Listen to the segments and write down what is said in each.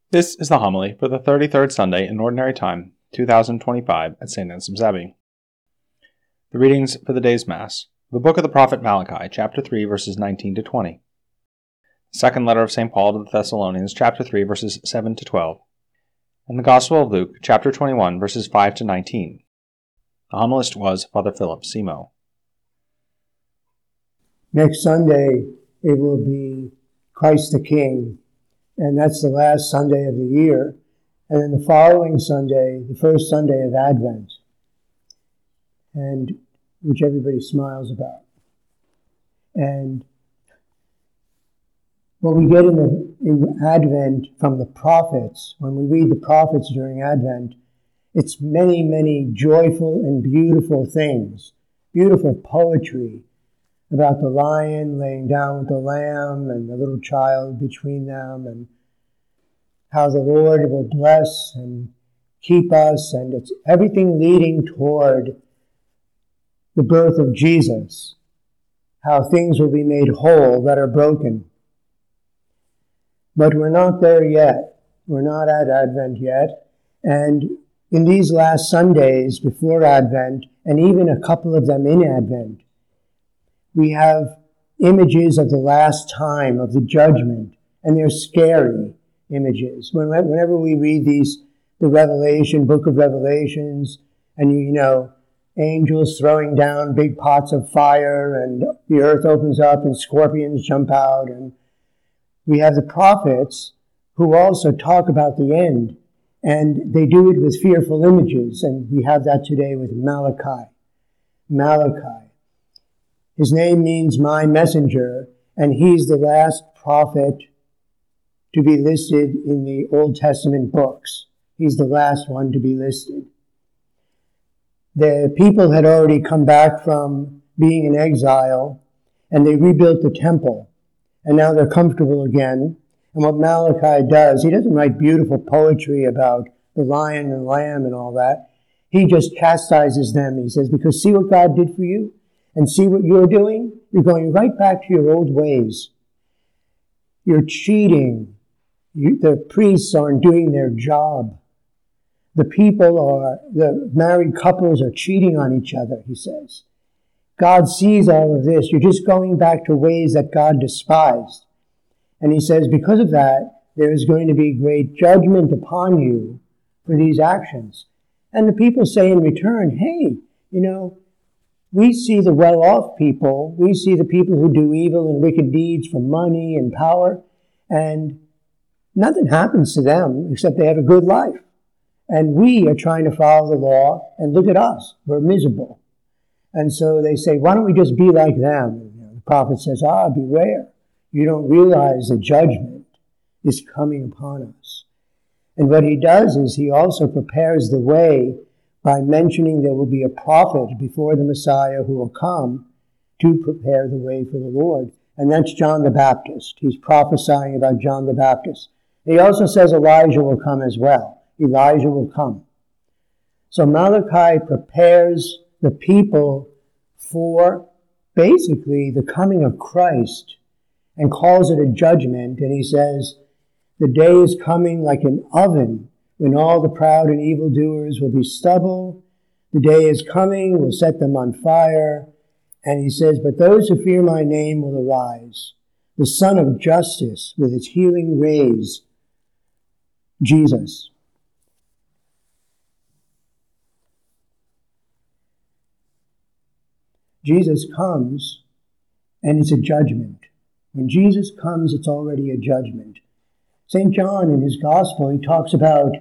This is the homily for the 33rd Sunday in Ordinary Time, 2025, at St. Anselm's Abbey. The readings for the day's Mass. The book of the prophet Malachi, chapter 3, verses 19 to 20. The second letter of St. Paul to the Thessalonians, chapter 3, verses 7 to 12. And the Gospel of Luke, chapter 21, verses 5 to 19. The homilist was Father Philip Simo. Next Sunday, it will be Christ the King. And that's the last Sunday of the year. And then the following Sunday, the first Sunday of Advent, and which everybody smiles about. And what we get in Advent from the prophets, when we read the prophets during Advent, it's many, many joyful and beautiful things, beautiful poetry about the lion laying down with the lamb and the little child between them, and how the Lord will bless and keep us, and it's everything leading toward the birth of Jesus, how things will be made whole that are broken. But we're not there yet. We're not at Advent yet. And in these last Sundays before Advent, and even a couple of them in Advent, we have images of the last time, of the judgment, and they're scary images. Whenever we read the Revelation, book of Revelations, and you know, angels throwing down big pots of fire, and the earth opens up and scorpions jump out, and we have the prophets who also talk about the end, and they do it with fearful images, and we have that today with Malachi. Malachi. His name means my messenger, and he's the last prophet to be listed in the Old Testament books. He's the last one to be listed. The people had already come back from being in exile, and they rebuilt the temple, and now they're comfortable again. And what Malachi does, he doesn't write beautiful poetry about the lion and lamb and all that. He just chastises them. He says, because see what God did for you? And see what you're doing? You're going right back to your old ways. You're cheating. The priests aren't doing their job. The married couples are cheating on each other, he says. God sees all of this. You're just going back to ways that God despised. And he says, because of that, there is going to be great judgment upon you for these actions. And the people say in return, hey, we see the well-off people, we see the people who do evil and wicked deeds for money and power, and nothing happens to them except they have a good life. And we are trying to follow the law, and look at us, we're miserable. And so they say, why don't we just be like them? And the prophet says, beware. You don't realize the judgment is coming upon us. And what he does is he also prepares the way by mentioning there will be a prophet before the Messiah who will come to prepare the way for the Lord. And that's John the Baptist. He's prophesying about John the Baptist. He also says Elijah will come as well. Elijah will come. So Malachi prepares the people for basically the coming of Christ and calls it a judgment. And he says, the day is coming like an oven when all the proud and evildoers will be stubble. The day is coming, will set them on fire. And he says, but those who fear my name will arise. The Sun of Justice with its healing rays, Jesus. Jesus comes, and it's a judgment. When Jesus comes, it's already a judgment. St. John, in his Gospel, he talks about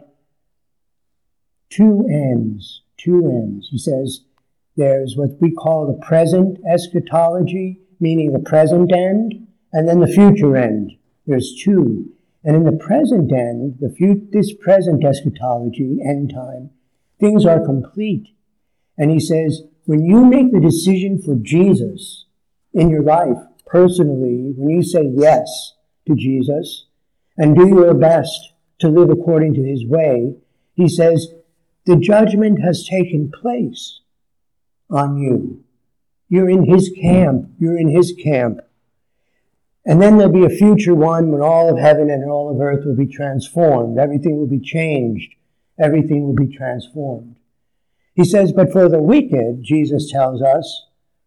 two ends. He says there's what we call the present eschatology, meaning the present end, and then the future end. There's two. And in the present end, this present eschatology, end time, things are complete. And he says, when you make the decision for Jesus in your life, personally, when you say yes to Jesus and do your best to live according to his way, he says, the judgment has taken place on you. You're in his camp. And then there'll be a future one when all of heaven and all of earth will be transformed. Everything will be changed. Everything will be transformed. He says, but for the wicked, Jesus tells us,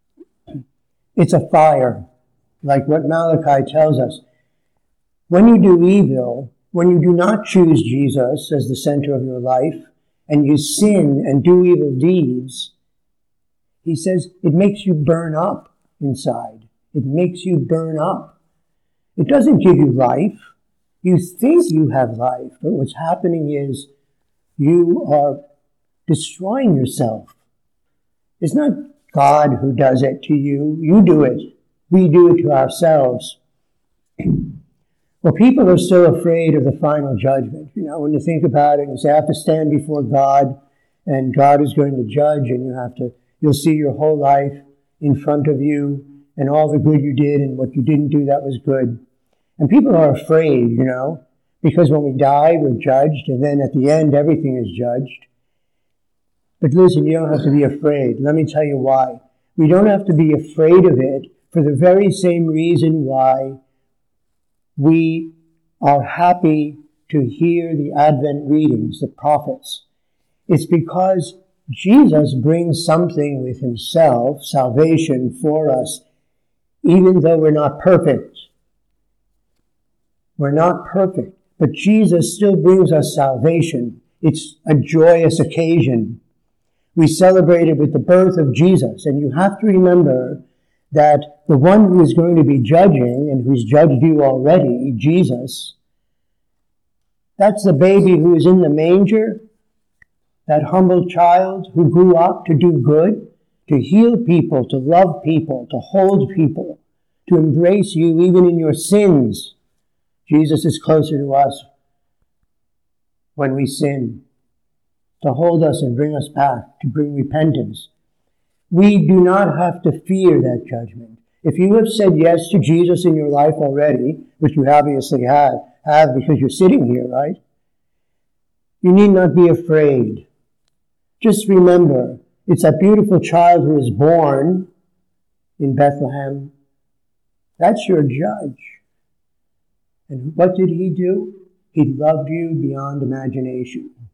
it's a fire, like what Malachi tells us. When you do evil, when you do not choose Jesus as the center of your life, and you sin and do evil deeds, he says it makes you burn up inside. It makes you burn up. It doesn't give you life. You think you have life, but what's happening is you are destroying yourself. It's not God who does it to you. You do it. We do it to ourselves. Well, people are so afraid of the final judgment. You know, when you think about it, you say, I have to stand before God, and God is going to judge, and you'll see your whole life in front of you, and all the good you did, and what you didn't do that was good. And people are afraid, you know, because when we die, we're judged, and then at the end, everything is judged. But listen, you don't have to be afraid. Let me tell you why. We don't have to be afraid of it for the very same reason why we are happy to hear the Advent readings, the prophets. It's because Jesus brings something with himself, salvation for us, even though we're not perfect. We're not perfect, but Jesus still brings us salvation. It's a joyous occasion. We celebrated with the birth of Jesus, and you have to remember that the one who is going to be judging, and who's judged you already, Jesus, that's the baby who is in the manger, that humble child who grew up to do good, to heal people, to love people, to hold people, to embrace you even in your sins. Jesus is closer to us when we sin, to hold us and bring us back, to bring repentance. We do not have to fear that judgment. If you have said yes to Jesus in your life already, which you obviously have because you're sitting here, right? You need not be afraid. Just remember, it's that beautiful child who is born in Bethlehem. That's your judge. And what did he do? He loved you beyond imagination.